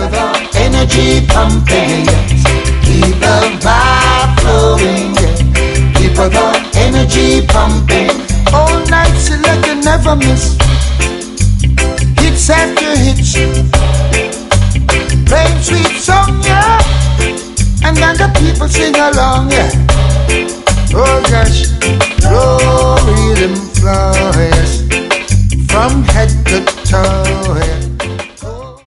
the energy pumping, yes. Keep the vibe flowing, yeah. Keep the energy pumping. All night selector never miss. Hits after hits. Playing sweet song, yeah. And then the people sing along, yeah. Oh gosh.